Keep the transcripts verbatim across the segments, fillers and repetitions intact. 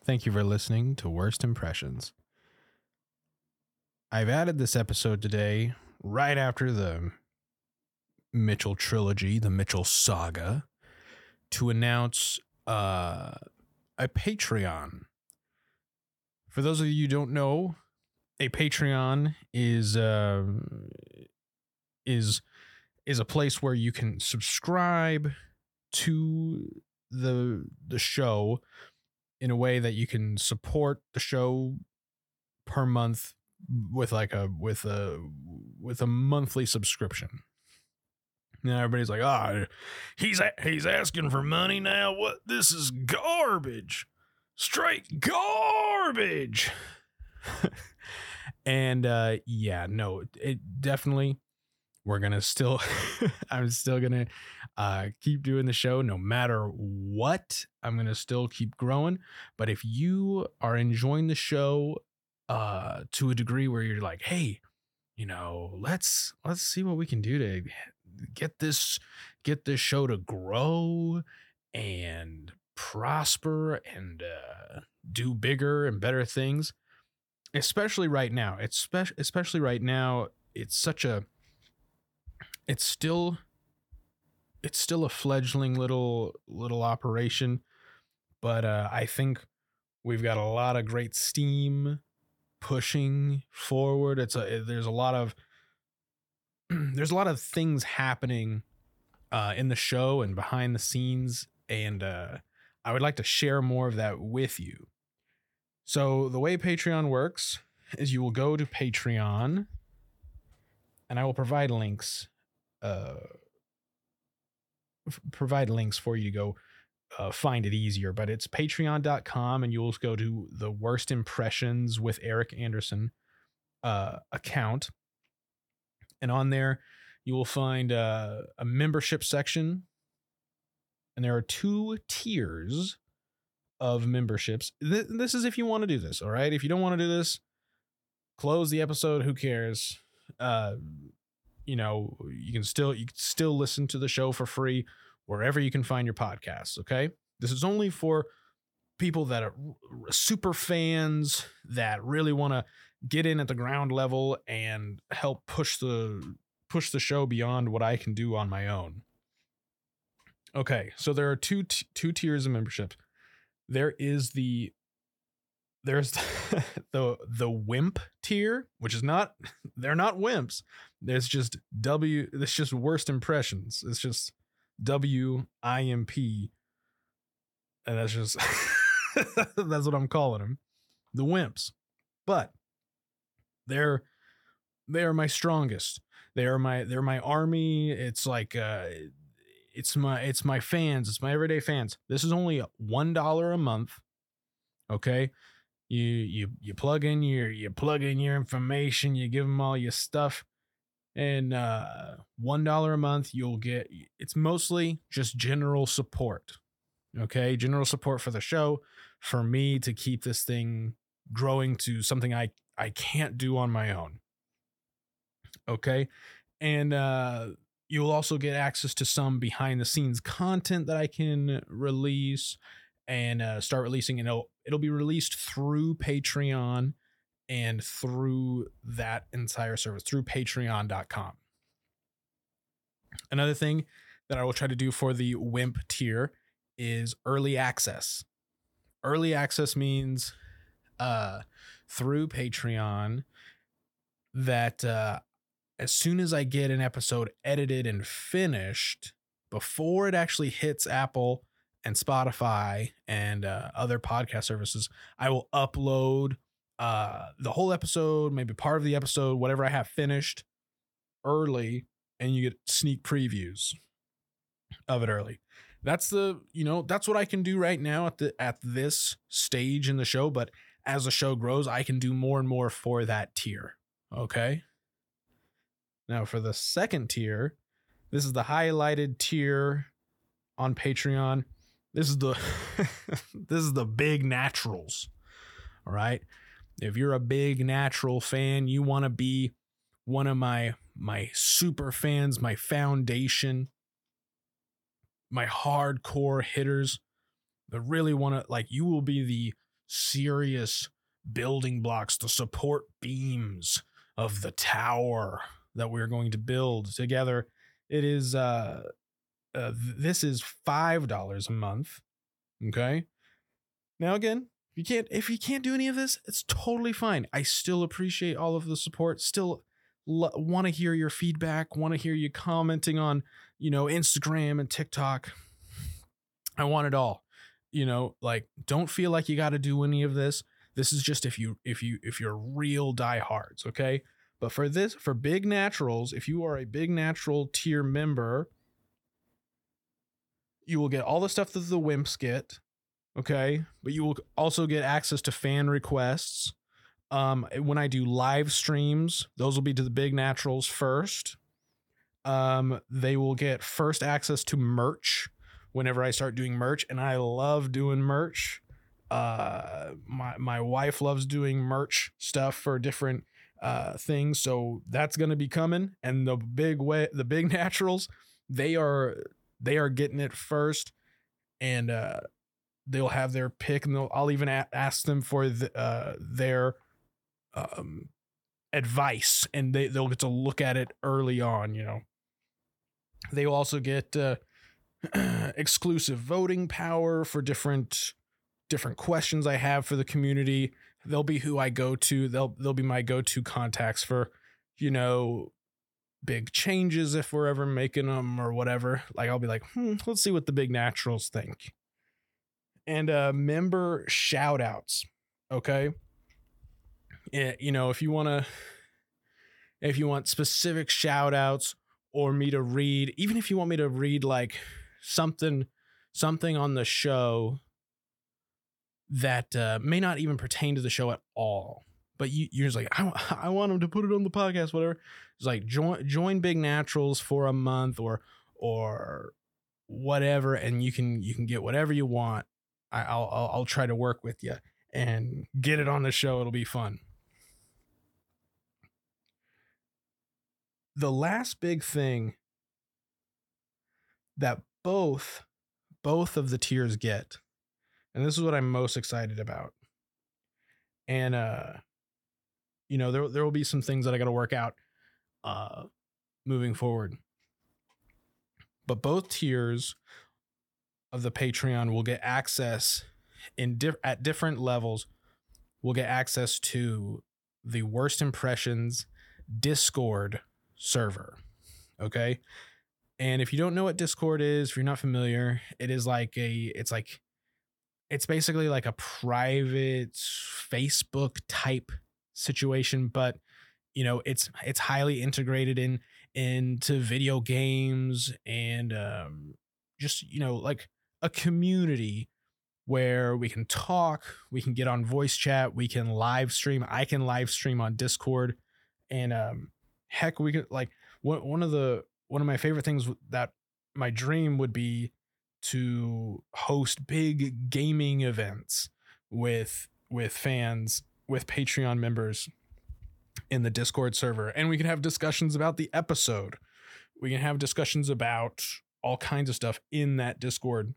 Thank you for listening to Worst Impressions. I've added this episode today right after the Mitchell trilogy, the Mitchell saga, to announce uh, a Patreon. For those of you who don't know, a Patreon is uh, is is a place where you can subscribe to the the show in a way that you can support the show per month with like a with a with a monthly subscription. Now everybody's like, "Ah, oh, he's a, he's asking for money now. What? This is garbage, straight garbage." And uh, yeah, no, it definitely. We're gonna still. I'm still gonna uh, keep doing the show no matter what. I'm gonna still keep growing. But if you are enjoying the show uh, to a degree where you're like, hey, you know, let's let's see what we can do to get this get this show to grow and prosper and uh, do bigger and better things. Especially right now. It's spe- especially right now. It's such a It's still, it's still a fledgling little little operation, but uh, I think we've got a lot of great steam pushing forward. It's a there's a lot of there's a lot of things happening uh, in the show and behind the scenes, and uh, I would like to share more of that with you. So the way Patreon works is you will go to Patreon, and I will provide links. Uh, f- provide links for you to go uh, find it easier, but it's patreon dot com, and you'll go to the Worst Impressions with Eric Anderson uh, account. And on there, you will find uh, a membership section. And there are two tiers of memberships. Th- this is if you want to do this, all right? If you don't want to do this, close the episode. Who cares? Uh, you know, you can still you can still listen to the show for free wherever you can find your podcasts. Okay, this is only for people that are super fans that really want to get in at the ground level and help push the push the show beyond what I can do on my own. Okay, so there are two t- two tiers of membership. There is the There's the the wimp tier, which is not, they're not wimps. There's just W, it's just Worst Impressions. It's just W I M P. And that's just, that's what I'm calling them. The wimps. But they're, they're my strongest. They are my, they're my army. It's like, uh, it's my, it's my fans. It's my everyday fans. This is only one dollar a month. Okay. You you you plug in your you plug in your information, you give them all your stuff, and uh, one dollar a month you'll get. It's mostly just general support, okay? General support for the show, for me to keep this thing growing to something I I can't do on my own, okay? And uh, you'll also get access to some behind the scenes content that I can release. And uh, start releasing, and it'll, it'll be released through Patreon and through that entire service, through patreon dot com. Another thing that I will try to do for the wimp tier is early access. Early access means uh, through Patreon that uh, as soon as I get an episode edited and finished, before it actually hits Apple and Spotify and uh, other podcast services, I will upload uh, the whole episode, maybe part of the episode, whatever I have finished early, and you get sneak previews of it early. That's the, you know, that's what I can do right now at the at this stage in the show. But as the show grows, I can do more and more for that tier. Okay. Now for the second tier, this is the highlighted tier on Patreon. This is the this is the big naturals. All right. If you're a big natural fan, you want to be one of my my super fans, my foundation, my hardcore hitters that really want to, like, you will be the serious building blocks, the support beams of the tower that we're going to build together. It is uh, uh this is five dollars a month. Okay. Now again, if you can't if you can't do any of this, it's totally fine. I still appreciate all of the support. Still l- want to hear your feedback, want to hear you commenting on, you know, Instagram and TikTok. I want it all. You know, like, don't feel like you got to do any of this. This is just if you if you if you're real diehards, okay? But for this, for Big Naturals, if you are a Big Natural tier member, you will get all the stuff that the Wimps get, okay? But you will also get access to fan requests. Um, when I do live streams, those will be to the Big Naturals first. Um, they will get first access to merch whenever I start doing merch, and I love doing merch. Uh, my my wife loves doing merch stuff for different uh things, so that's gonna be coming. And the big way, the Big Naturals, they are they are getting it first, and uh, they'll have their pick, and they'll, I'll even a- ask them for the, uh their um advice, and they they'll get to look at it early on. You know, they will also get uh, exclusive voting power for different different questions I have for the community. They'll be who I go to. They'll they'll be my go-to contacts for, you know, big changes if we're ever making them or whatever. Like, I'll be like, hmm, let's see what the Big Naturals think. And uh, member shout outs. Okay. Yeah, you know, if you want to, if you want specific shout outs or me to read, even if you want me to read like something, something on the show that uh, may not even pertain to the show at all, but you, you're just like, I, I want them to put it on the podcast, whatever. It's like, join join Big Naturals for a month or or whatever, and you can you can get whatever you want. I, I'll, I'll I'll try to work with you and get it on the show. It'll be fun. The last big thing that both both of the tiers get, and this is what I'm most excited about. And uh, you know, there there will be some things that I got to work out uh, moving forward. But both tiers of the Patreon will get access in di- at different levels. We'll get access to the Worst Impressions Discord server. Okay. And if you don't know what Discord is, if you're not familiar, it is like a, it's like, it's basically like a private Facebook type situation, but you know, it's, it's highly integrated in, into video games and, um, just, you know, like a community where we can talk, we can get on voice chat, we can live stream. I can live stream on Discord, and um, heck, we could like one one of the one of my favorite things that my dream would be to host big gaming events with with fans, with Patreon members in the Discord server, and we can have discussions about the episode. We can have discussions about all kinds of stuff in that Discord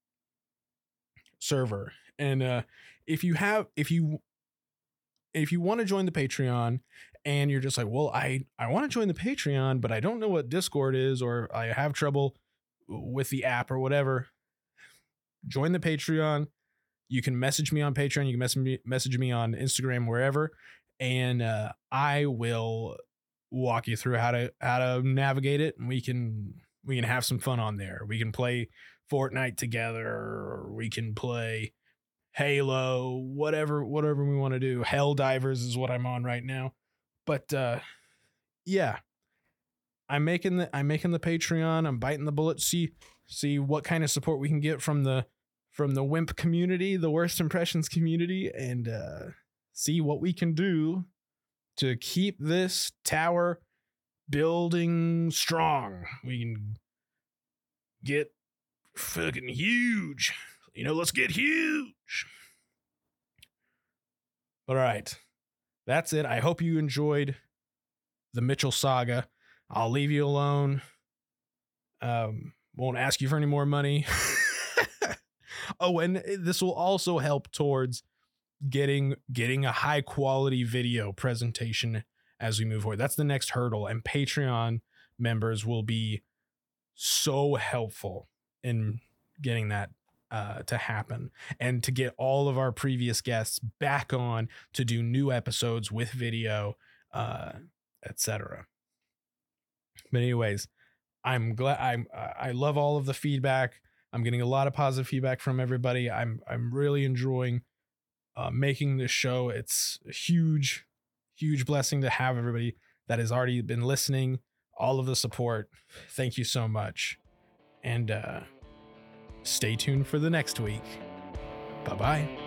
server. And uh if you have if you if you want to join the Patreon and you're just like, well, I I want to join the Patreon, but I don't know what Discord is, or I have trouble with the app or whatever, join the Patreon. You can message me on Patreon, you can message me message me on Instagram, wherever, and uh I will walk you through how to how to navigate it, and we can we can have some fun on there. We can play Fortnite together, or we can play Halo, whatever, whatever we want to do. Helldivers is what I'm on right now. But uh, yeah, I'm making the I'm making the Patreon. I'm biting the bullet. See see what kind of support we can get from the from the Wimp community, the Worst Impressions community, and uh, see what we can do to keep this tower building strong. We can get fucking huge. You know, let's get huge. All right. That's it. I hope you enjoyed the Mitchell saga. I'll leave you alone. Um, won't ask you for any more money. Oh, and this will also help towards getting getting a high quality video presentation as we move forward. That's the next hurdle, and Patreon members will be so helpful in getting that uh, to happen, and to get all of our previous guests back on to do new episodes with video, uh, et cetera. But anyways, I'm glad I'm I love all of the feedback. I'm getting a lot of positive feedback from everybody. I'm I'm really enjoying uh, making this show. It's a huge, huge blessing to have everybody that has already been listening, all of the support. Thank you so much. And uh, stay tuned for the next week. Bye-bye.